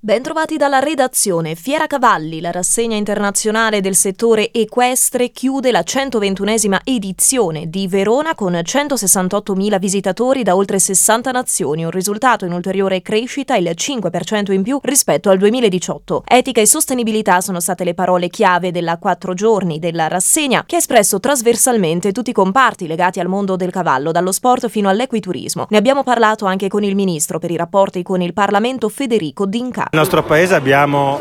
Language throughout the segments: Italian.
Bentrovati dalla redazione. Fiera Cavalli, la rassegna internazionale del settore equestre, chiude la 121esima edizione di Verona con 168.000 visitatori da oltre 60 nazioni, un risultato in ulteriore crescita, il 5% in più rispetto al 2018. Etica e sostenibilità sono state le parole chiave della 4 giorni della rassegna, che ha espresso trasversalmente tutti i comparti legati al mondo del cavallo, dallo sport fino all'equiturismo. Ne abbiamo parlato anche con il ministro per i rapporti con il Parlamento, Federico D'Incarno. Nel nostro paese abbiamo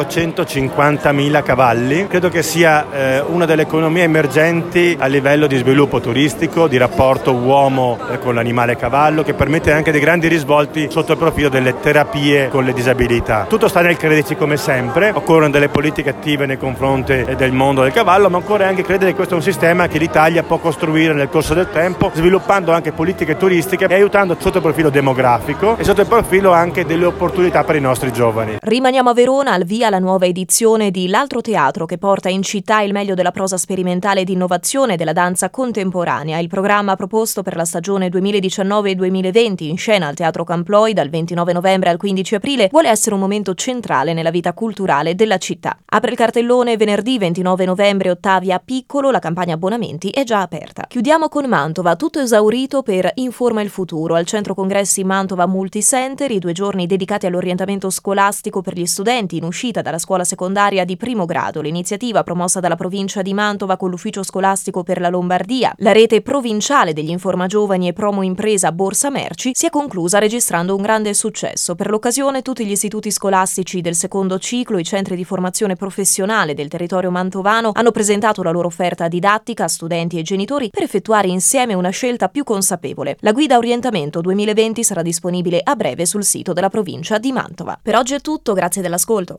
450.000 cavalli, credo che sia una delle economie emergenti a livello di sviluppo turistico, di rapporto uomo con l'animale cavallo, che permette anche dei grandi risvolti sotto il profilo delle terapie con le disabilità. Tutto sta nel crederci come sempre, occorrono delle politiche attive nei confronti del mondo del cavallo, ma occorre anche credere che questo è un sistema che l'Italia può costruire nel corso del tempo, sviluppando anche politiche turistiche e aiutando sotto il profilo demografico e sotto il profilo anche delle opportunità per i nostri giovani. Rimaniamo a Verona, al via la nuova edizione di L'Altro Teatro, che porta in città il meglio della prosa sperimentale di innovazione e della danza contemporanea. Il programma proposto per la stagione 2019-2020, in scena al Teatro Camploi dal 29 novembre al 15 aprile, vuole essere un momento centrale nella vita culturale della città. Apre il cartellone venerdì 29 novembre Ottavia Piccolo, la campagna abbonamenti è già aperta. Chiudiamo con Mantova, tutto esaurito per Informa il Futuro. Al Centro Congressi Mantova Multicenter, i 2 giorni dedicati all'orientamento scolastico per gli studenti in uscita dalla scuola secondaria di primo grado. L'iniziativa, promossa dalla provincia di Mantova con l'ufficio scolastico per la Lombardia, la rete provinciale degli Informa Giovani e Promo Impresa Borsa Merci, si è conclusa registrando un grande successo. Per l'occasione tutti gli istituti scolastici del secondo ciclo, i centri di formazione professionale del territorio mantovano hanno presentato la loro offerta didattica a studenti e genitori per effettuare insieme una scelta più consapevole. La guida Orientamento 2020 sarà disponibile a breve sul sito della provincia di Mantova. Per oggi è tutto, grazie dell'ascolto.